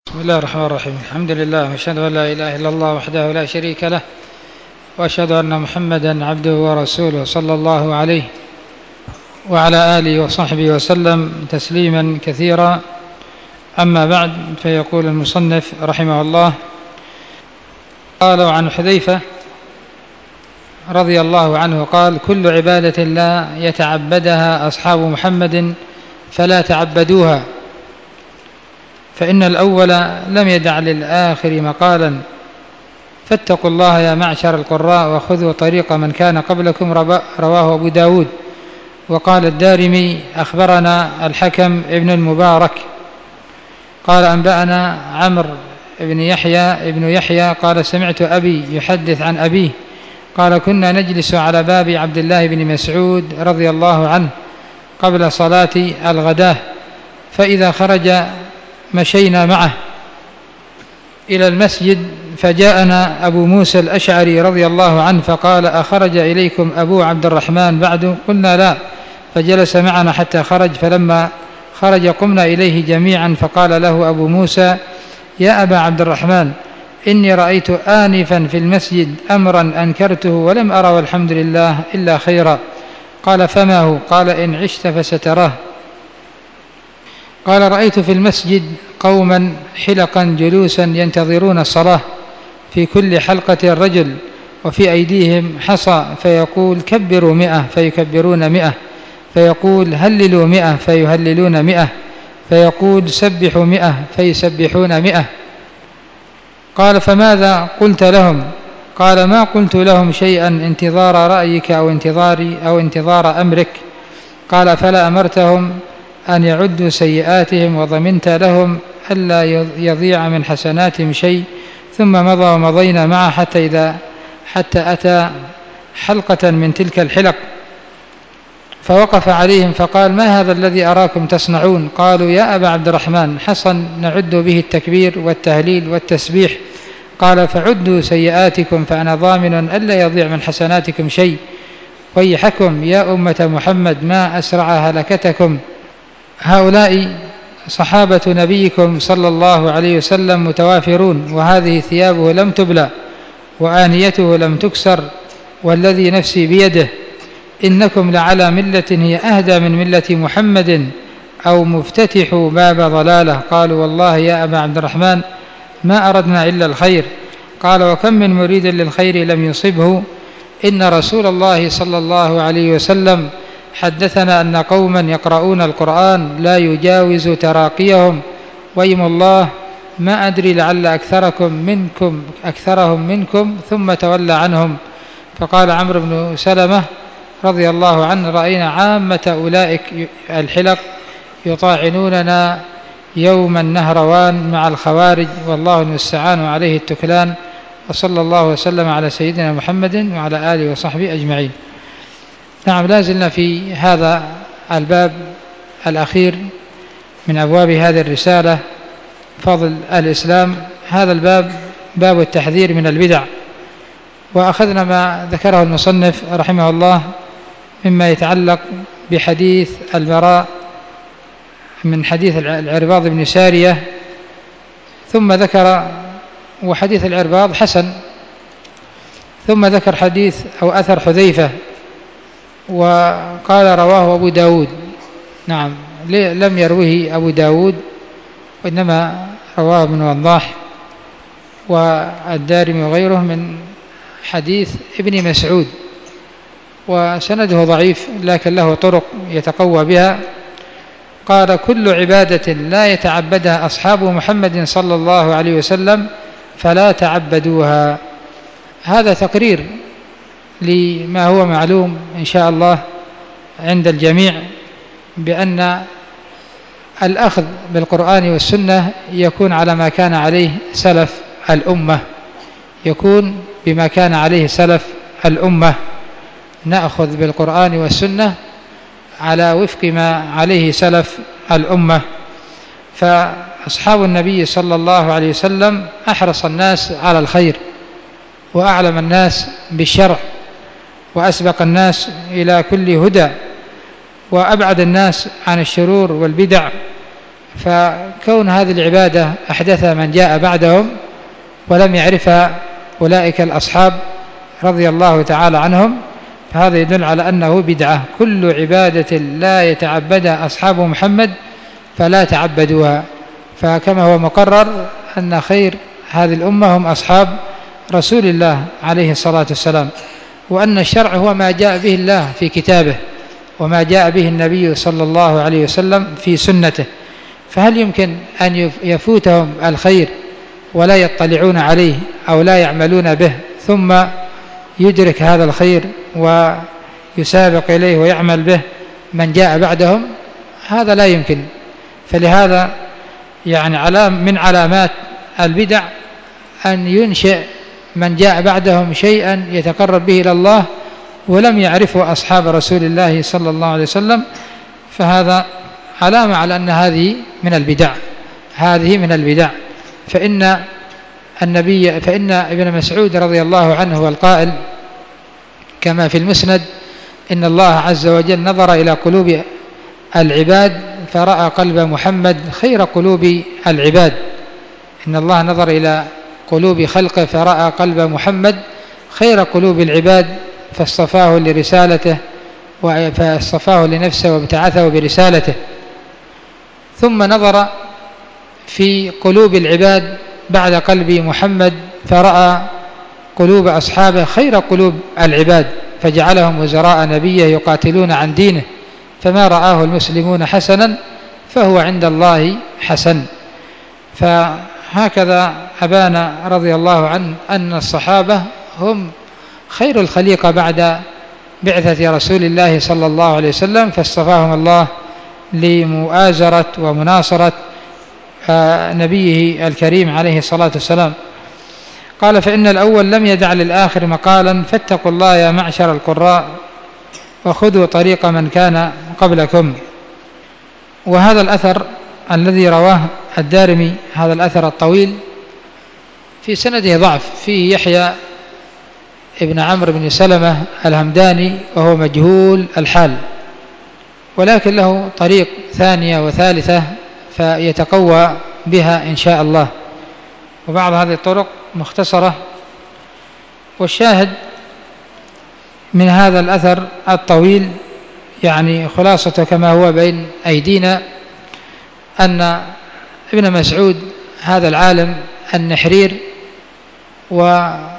بسم الله الرحمن الرحيم. الحمد لله وأشهد أن لا إله إلا الله وحده لا شريك له، وأشهد أن محمدا عبده ورسوله صلى الله عليه وعلى آله وصحبه وسلم تسليما كثيرا. أما بعد، فيقول المصنف رحمه الله: قالوا عن حذيفة رضي الله عنه قال: كل عبادة لا يتعبدها أصحاب محمد فلا تعبدوها، فإن الأول لم يدع للآخر مقالا، فاتقوا الله يا معشر القراء وخذوا طريق من كان قبلكم. رواه أبو داود. وقال الدارمي: أخبرنا الحكم ابن المبارك قال: أنبأنا عمرو بن يحيى قال: سمعت أبي يحدث عن أبيه قال: كنا نجلس على باب عبد الله بن مسعود رضي الله عنه قبل صلاة الغداة، فإذا خرج مشينا معه إلى المسجد، فجاءنا أبو موسى الأشعري رضي الله عنه فقال: أخرج إليكم أبو عبد الرحمن بعد؟ قلنا لا، فجلس معنا حتى خرج، فلما خرج قمنا إليه جميعا، فقال له أبو موسى: يا أبا عبد الرحمن، إني رأيت آنفا في المسجد أمرا أنكرته ولم أرى والحمد لله إلا خيرا. قال: فما هو؟ قال: إن عشت فستراه. قال: رأيت في المسجد قوما حلقا جلوسا ينتظرون الصلاة، في كل حلقة رجل، وفي أيديهم حصى، فيقول: كبروا 100 فيكبرون 100، فيقول: هللوا 100 فيهللون 100، فيقول: سبحوا 100 فيسبحون 100. قال: فماذا قلت لهم؟ قال: ما قلت لهم شيئا انتظار رأيك أو انتظار أمرك. قال: فلا أمرتهم أن يعدوا سيئاتهم وضمنت لهم ألا يضيع من حسناتهم شيء. ثم مضى ومضينا معه حتى أتى حلقة من تلك الحلق، فوقف عليهم فقال: ما هذا الذي أراكم تصنعون؟ قالوا: يا أبا عبد الرحمن، حصى نعد به التكبير والتهليل والتسبيح. قال: فعدوا سيئاتكم فأنا ضامن ألا يضيع من حسناتكم شيء. ويحكم يا أمة محمد ما أسرع هلكتكم، هؤلاء صحابة نبيكم صلى الله عليه وسلم متوافرون، وهذه ثيابه لم تبلى وآنيته لم تكسر، والذي نفسي بيده إنكم لعلى ملة هي أهدى من ملة محمد، أو مفتتح باب ضلالة. قالوا: والله يا أبا عبد الرحمن ما أردنا إلا الخير. قال: وكم من مريد للخير لم يصبه، إن رسول الله صلى الله عليه وسلم حدثنا أن قوما يقرؤون القرآن لا يجاوز تراقيهم، ويم الله ما أدري لعل أكثرهم منكم، ثم تولى عنهم. فقال عمرو بن سلمة رضي الله عنه: رأينا عامة أولئك الحلق يطاعنوننا يوم النهروان مع الخوارج، والله المستعان وعليه التكلان. وصلى الله وسلم على سيدنا محمد وعلى آله وصحبه أجمعين. نعم، لا زلنا في هذا الباب الأخير من أبواب هذه الرسالة، فضل الإسلام. هذا الباب باب التحذير من البدع، وأخذنا ما ذكره المصنف رحمه الله مما يتعلق بحديث البراء من حديث العرباض بن سارية، ثم ذكر، وحديث العرباض حسن، ثم ذكر حديث أو أثر حذيفة وقال: رواه أبو داود. نعم، لم يروه أبو داود، وإنما رواه ابن وضاح والدارمي وغيره من حديث ابن مسعود، وسنده ضعيف لكن له طرق يتقوى بها. قال: كل عبادة لا يتعبدها أصحاب محمد صلى الله عليه وسلم فلا تعبدوها. هذا تقرير لما هو معلوم إن شاء الله عند الجميع، بأن الأخذ بالقرآن والسنة يكون على ما كان عليه سلف الأمة، يكون بما كان عليه سلف الأمة. نأخذ بالقرآن والسنة على وفق ما عليه سلف الأمة. فأصحاب النبي صلى الله عليه وسلم أحرص الناس على الخير، وأعلم الناس بالشرع، وأسبق الناس إلى كل هدى، وأبعد الناس عن الشرور والبدع، فكون هذه العبادة أحدثها من جاء بعدهم ولم يعرفها أولئك الأصحاب رضي الله تعالى عنهم، فهذا يدل على أنه بدعة. كل عبادة لا يتعبدها أصحاب محمد فلا تعبدوها. فكما هو مقرر أن خير هذه الأمة هم أصحاب رسول الله عليه الصلاة والسلام، وأن الشرع هو ما جاء به الله في كتابه وما جاء به النبي صلى الله عليه وسلم في سنته. فهل يمكن أن يفوتهم الخير ولا يطلعون عليه أو لا يعملون به ثم يدرك هذا الخير ويسابق إليه ويعمل به من جاء بعدهم؟ هذا لا يمكن. فلهذا يعني من علامات البدع أن ينشئ من جاء بعدهم شيئا يتقرب به إلى الله ولم يعرفه أصحاب رسول الله صلى الله عليه وسلم، فهذا علامة على أن هذه من البدع. فإن ابن مسعود رضي الله عنه هو القائل كما في المسند: إن الله عز وجل نظر إلى قلوب العباد فرأى قلب محمد خير قلوب العباد. إن الله نظر إلى قلوب خلقه فرأى قلب محمد خير قلوب العباد فاصطفاه لرسالته فاصطفاه لنفسه وابتعثه برسالته. ثم نظر في قلوب العباد بعد قلب محمد فرأى قلوب أصحابه خير قلوب العباد فجعلهم وزراء نبيه يقاتلون عن دينه، فما رآه المسلمون حسنا فهو عند الله حسن. فهكذا أبان رضي الله عنه أن الصحابة هم خير الخليقة بعد بعثة رسول الله صلى الله عليه وسلم، فاصطفاهم الله لمؤازرة ومناصرة نبيه الكريم عليه الصلاة والسلام. قال: فإن الأول لم يدع للآخر مقالا فاتقوا الله يا معشر القراء وخذوا طريق من كان قبلكم. وهذا الأثر الذي رواه الدارمي، هذا الأثر الطويل، في سنده ضعف، فيه يحيى ابن عمرو بن سلمة الهمداني وهو مجهول الحال، ولكن له طريق ثانية وثالثة فيتقوى بها إن شاء الله، وبعض هذه الطرق مختصرة. والشاهد من هذا الأثر الطويل يعني خلاصته كما هو بين أيدينا أن ابن مسعود هذا العالم النحرير، وكان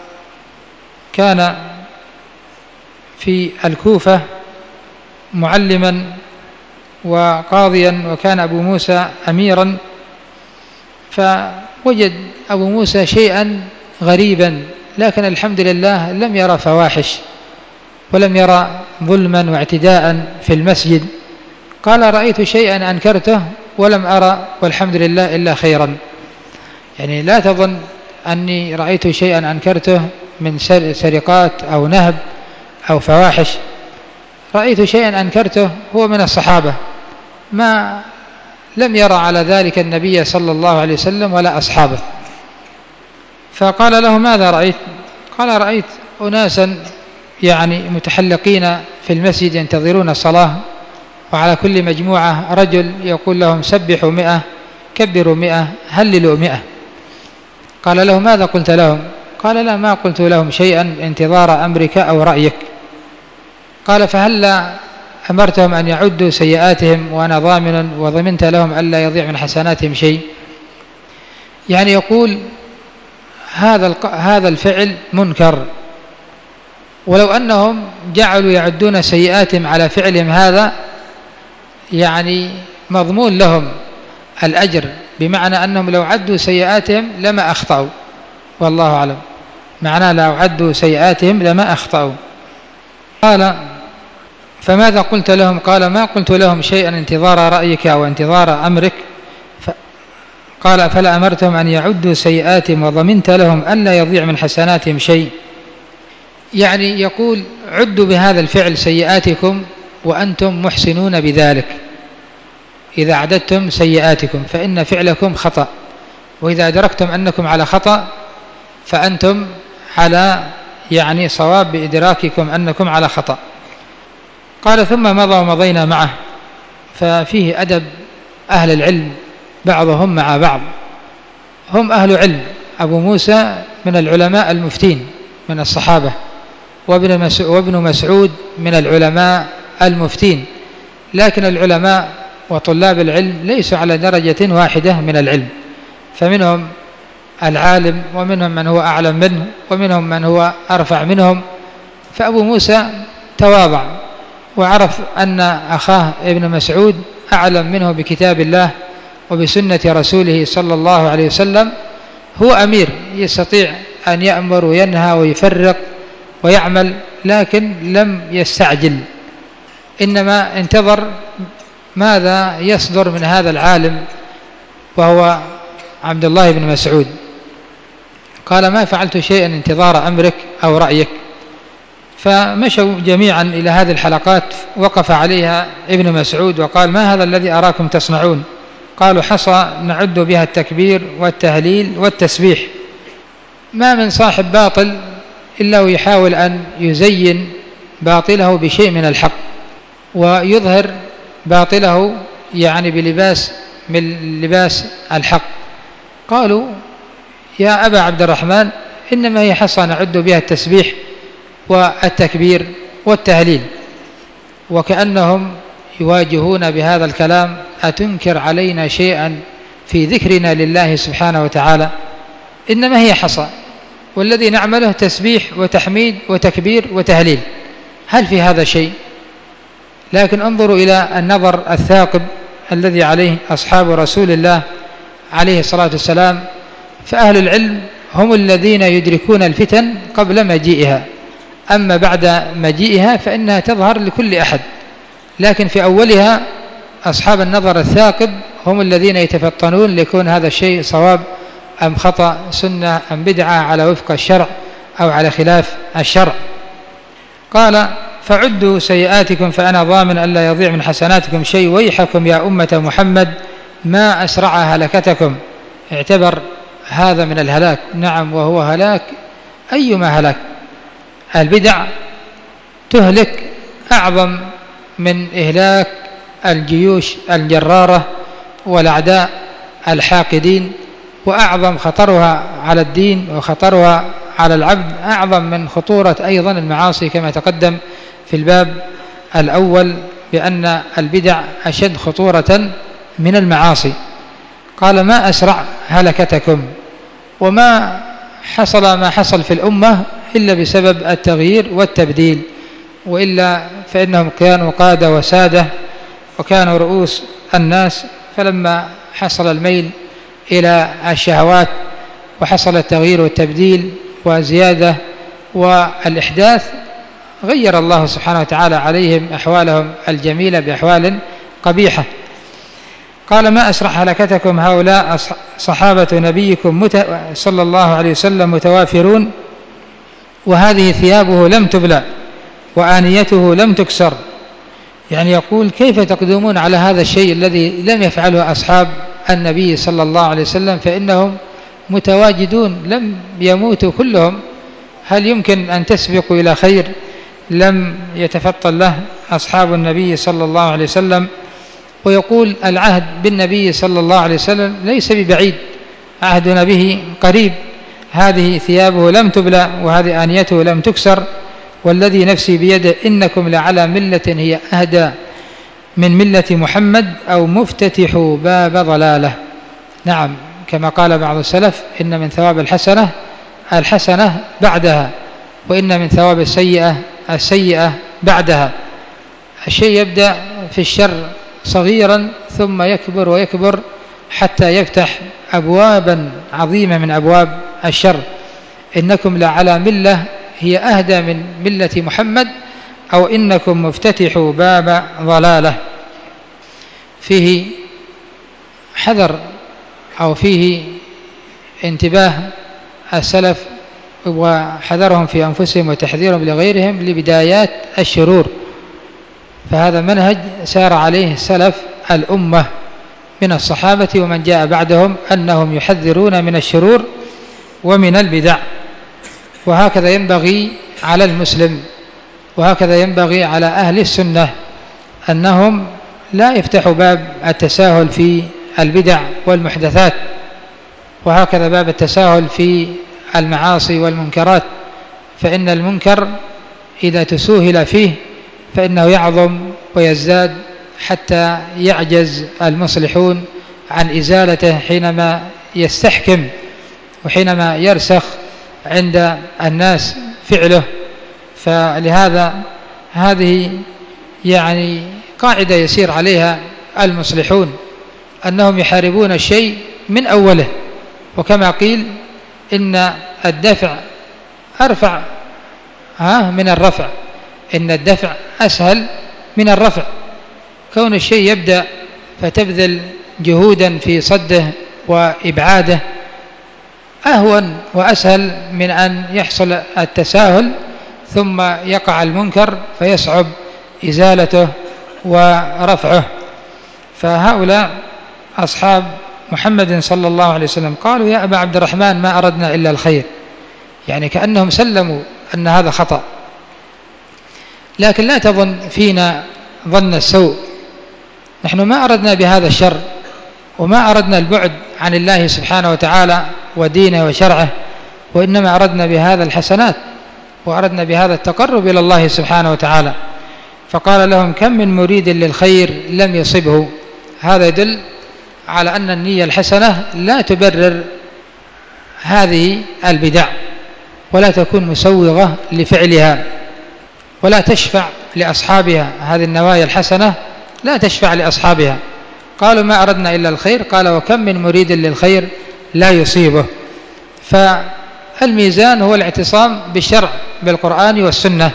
في الكوفة معلما وقاضيا، وكان أبو موسى أميرا، فوجد أبو موسى شيئا غريبا، لكن الحمد لله لم يرى فواحش ولم يرى ظلما واعتداء في المسجد. قال: رأيت شيئا أنكرته ولم أرى والحمد لله إلا خيرا. يعني لا تظن أني رأيت شيئا أنكرته من سرقات أو نهب أو فواحش، رأيت شيئا أنكرته هو من الصحابة ما لم يرى على ذلك النبي صلى الله عليه وسلم ولا أصحابه. فقال له: ماذا رأيت؟ قال: رأيت أناسا يعني متحلقين في المسجد ينتظرون الصلاة، وعلى كل مجموعة رجل يقول لهم: سبحوا 100، كبروا 100، هللوا 100. قال له: ماذا قلت لهم؟ قال: لا، ما قلت لهم شيئا انتظار أمرك أو رأيك. قال: فهلا أمرتهم أن يعدوا سيئاتهم وأنا ضامن وضمنت لهم ألا يضيع من حسناتهم شيء. يعني يقول هذا الفعل منكر، ولو أنهم جعلوا يعدون سيئاتهم على فعلهم هذا يعني مضمون لهم الأجر، بمعنى أنهم لو عدوا سيئاتهم لما أخطأوا، والله أعلم، معناه لو عدوا سيئاتهم لما أخطأوا. قال: فماذا قلت لهم؟ قال: ما قلت لهم شيئا انتظار رأيك أو انتظار أمرك. قال: فلا أمرتهم أن يعدوا سيئاتهم وضمنت لهم ألا يضيع من حسناتهم شيء. يعني يقول: عدوا بهذا الفعل سيئاتكم وأنتم محسنون بذلك، إذا عددتم سيئاتكم فإن فعلكم خطأ، وإذا أدركتم أنكم على خطأ فأنتم على يعني صواب بإدراككم أنكم على خطأ. قال: ثم مضى ومضينا معه. ففيه أدب أهل العلم بعضهم مع بعض. هم أهل علم. أبو موسى من العلماء المفتين من الصحابة، وابن مسعود من العلماء المفتين، لكن العلماء وطلاب العلم ليسوا على درجة واحدة من العلم، فمنهم العالم ومنهم من هو أعلم منه ومنهم من هو أرفع منهم. فأبو موسى تواضع وعرف أن أخاه ابن مسعود أعلم منه بكتاب الله وبسنة رسوله صلى الله عليه وسلم، هو أمير يستطيع أن يأمر وينهى ويفرق ويعمل، لكن لم يستعجل، إنما انتظر ماذا يصدر من هذا العالم وهو عبد الله بن مسعود. قال: ما فعلت شيئا انتظار أمرك أو رأيك. فمشوا جميعا إلى هذه الحلقات، وقف عليها ابن مسعود وقال: ما هذا الذي أراكم تصنعون؟ قالوا: حصى نعد بها التكبير والتهليل والتسبيح. ما من صاحب باطل إلا ويحاول أن يزين باطله بشيء من الحق ويظهر باطله يعني بلباس من لباس الحق. قالوا: يا أبا عبد الرحمن، إنما هي حصى نعد بها التسبيح والتكبير والتهليل. وكأنهم يواجهون بهذا الكلام: أتنكر علينا شيئا في ذكرنا لله سبحانه وتعالى؟ إنما هي حصى، والذي نعمله تسبيح وتحميد وتكبير وتهليل، هل في هذا شيء؟ لكن انظروا إلى النظر الثاقب الذي عليه أصحاب رسول الله عليه الصلاة والسلام. فأهل العلم هم الذين يدركون الفتن قبل مجيئها، أما بعد مجيئها فإنها تظهر لكل أحد، لكن في أولها أصحاب النظر الثاقب هم الذين يتفطنون ليكون هذا الشيء صواب أم خطأ، سنة أم بدعة، على وفق الشرع أو على خلاف الشرع. قال: فعدوا سيئاتكم فأنا ضامن ألا يضيع من حسناتكم شيء، ويحكم يا أمة محمد ما أسرع هلكتكم. اعتبر هذا من الهلاك، نعم، وهو هلاك أيما هلاك. البدع تهلك أعظم من إهلاك الجيوش الجرارة والأعداء الحاقدين، وأعظم خطرها على الدين وخطرها على العبد أعظم من خطورة أيضا المعاصي، كما تقدم في الباب الأول بأن البدع أشد خطورة من المعاصي. قال: ما أسرع هلكتكم. وما حصل ما حصل في الأمة إلا بسبب التغيير والتبديل، وإلا فإنهم كانوا قادة وسادة وكانوا رؤوس الناس، فلما حصل الميل إلى الشهوات وحصل التغيير والتبديل وزيادة والإحداث، غير الله سبحانه وتعالى عليهم أحوالهم الجميلة بأحوال قبيحة. قال: ما أسرع هلكتكم، هؤلاء صحابة نبيكم صلى الله عليه وسلم متوافرون، وهذه ثيابه لم تبلى وآنيته لم تكسر. يعني يقول: كيف تقدمون على هذا الشيء الذي لم يفعله أصحاب النبي صلى الله عليه وسلم؟ فإنهم متواجدون، لم يموتوا كلهم، هل يمكن أن تسبقوا إلى خير لم يتفطن له أصحاب النبي صلى الله عليه وسلم؟ ويقول: العهد بالنبي صلى الله عليه وسلم ليس ببعيد، عهدنا به قريب. هذه ثيابه لم تبلى وهذه آنيته لم تكسر، والذي نفسي بيده إنكم لعلى ملة هي أهدى من ملة محمد أو مفتتح باب ضلاله. نعم، كما قال بعض السلف: إن من ثواب الحسنة بعدها، وإن من ثواب السيئة بعدها. الشيء يبدأ في الشر صغيرا ثم يكبر ويكبر حتى يفتح أبوابا عظيمة من أبواب الشر. إنكم لعلى ملة هي أهدى من ملة محمد أو إنكم مفتتحوا باب ضلاله. فيه حذر أو فيه انتباه السلف وحذرهم في أنفسهم وتحذيرهم لغيرهم لبدايات الشرور. فهذا منهج سار عليه سلف الأمة من الصحابة ومن جاء بعدهم، أنهم يحذرون من الشرور ومن البدع. وهكذا ينبغي على المسلم، وهكذا ينبغي على أهل السنة، أنهم لا يفتحوا باب التساهل في البدع والمحدثات. وهكذا باب التساهل في المعاصي والمنكرات، فإن المنكر إذا تسوهل فيه فإنه يعظم ويزداد حتى يعجز المصلحون عن إزالته حينما يستحكم وحينما يرسخ عند الناس فعله. فلهذا هذه يعني قاعدة يسير عليها المصلحون، أنهم يحاربون الشيء من أوله. وكما قيل إن الدفع أرفع من الرفع، إن الدفع أسهل من الرفع. كون الشيء يبدأ فتبذل جهودا في صده وإبعاده أهون وأسهل من أن يحصل التساهل ثم يقع المنكر فيصعب إزالته ورفعه. فهؤلاء أصحاب محمد صلى الله عليه وسلم قالوا يا أبا عبد الرحمن ما أردنا إلا الخير، يعني كأنهم سلموا أن هذا خطأ. لكن لا تظن فينا ظن السوء، نحن ما أردنا بهذا الشر، وما أردنا البعد عن الله سبحانه وتعالى ودينه وشرعه، وإنما أردنا بهذا الحسنات، وأردنا بهذا التقرب إلى الله سبحانه وتعالى. فقال لهم كم من مريد للخير لم يصبه. هذا يدل على أن النية الحسنة لا تبرر هذه البدع، ولا تكون مسوغة لفعلها، ولا تشفع لأصحابها. هذه النوايا الحسنة لا تشفع لأصحابها. قالوا ما أردنا إلا الخير، قال وكم من مريد للخير لا يصيبه. فالميزان هو الاعتصام بالشرع بالقرآن والسنة.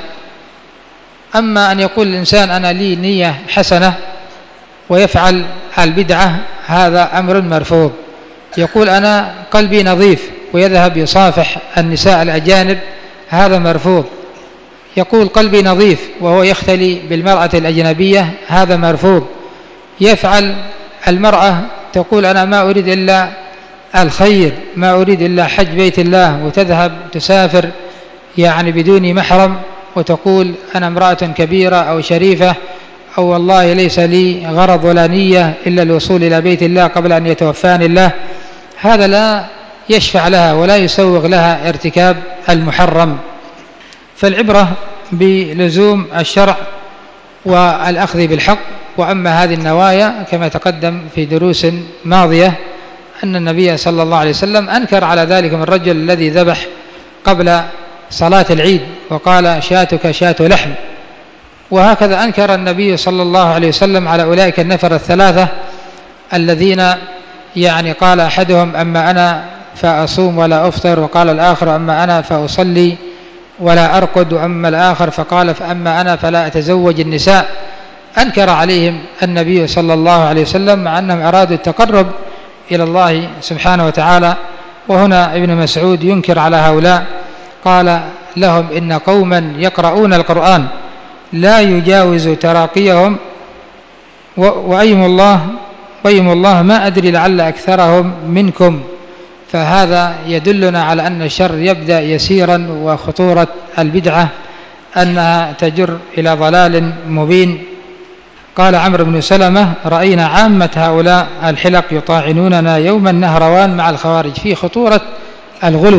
أما أن يقول الإنسان أنا لي نية حسنة ويفعل البدعة، هذا أمر مرفوض. يقول أنا قلبي نظيف ويذهب يصافح النساء الأجانب، هذا مرفوض. يقول قلبي نظيف وهو يختلي بالمرأة الأجنبية، هذا مرفوض. يفعل المرأة تقول أنا ما أريد إلا الخير، ما أريد إلا حج بيت الله، وتذهب تسافر يعني بدون محرم، وتقول أنا امرأة كبيرة أو شريفة، أو والله ليس لي غرض ولا نية إلا الوصول إلى بيت الله قبل أن يتوفاني الله، هذا لا يشفع لها ولا يسوغ لها ارتكاب المحرم. فالعبرة بلزوم الشرع والأخذ بالحق. وأما هذه النوايا كما تقدم في دروس ماضية أن النبي صلى الله عليه وسلم أنكر على ذلك من الرجل الذي ذبح قبل صلاة العيد وقال شاتك شات لحم. وهكذا أنكر النبي صلى الله عليه وسلم على أولئك النفر الثلاثة الذين يعني قال أحدهم أما أنا فأصوم ولا أفطر، وقال الآخر أما أنا فأصلي ولا أرقد، وأما الآخر فقال فأما أنا فلا أتزوج النساء. أنكر عليهم النبي صلى الله عليه وسلم مع أنهم أرادوا التقرب إلى الله سبحانه وتعالى. وهنا ابن مسعود ينكر على هؤلاء، قال لهم إن قوما يقرؤون القرآن لا يجاوز تراقيهم وأيم الله ما أدري لعل أكثرهم منكم. فهذا يدلنا على أن الشر يبدأ يسيرا، وخطورة البدعة أنها تجر إلى ضلال مبين. قال عمرو بن سلمة رأينا عامة هؤلاء الحلق يطاعنوننا يوم النهروان مع الخوارج، في خطورة الغلو.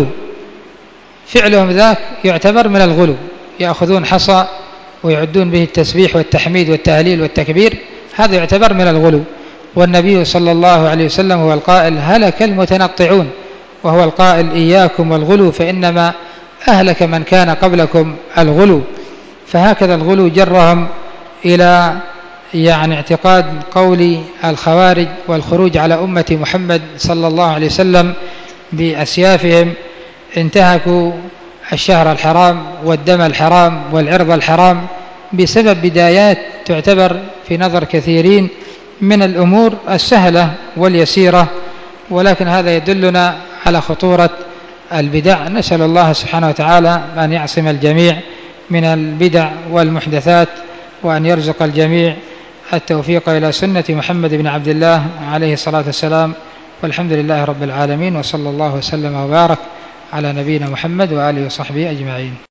فعلهم ذاك يعتبر من الغلو، يأخذون حصى ويعدون به التسبيح والتحميد والتهليل والتكبير، هذا يعتبر من الغلو. والنبي صلى الله عليه وسلم هو القائل هلك المتنطعون، وهو القائل إياكم والغلو فإنما أهلك من كان قبلكم الغلو. فهكذا الغلو جرهم إلى يعني اعتقاد قول الخوارج والخروج على أمة محمد صلى الله عليه وسلم بأسيافهم، انتهكوا الشهر الحرام والدم الحرام والعرض الحرام بسبب بدايات تعتبر في نظر كثيرين من الأمور السهلة واليسيرة. ولكن هذا يدلنا على خطورة البدع. نسأل الله سبحانه وتعالى أن يعصم الجميع من البدع والمحدثات، وأن يرزق الجميع التوفيق إلى سنة محمد بن عبد الله عليه الصلاة والسلام. والحمد لله رب العالمين، وصلى الله وسلم وبارك على نبينا محمد وآله وصحبه أجمعين.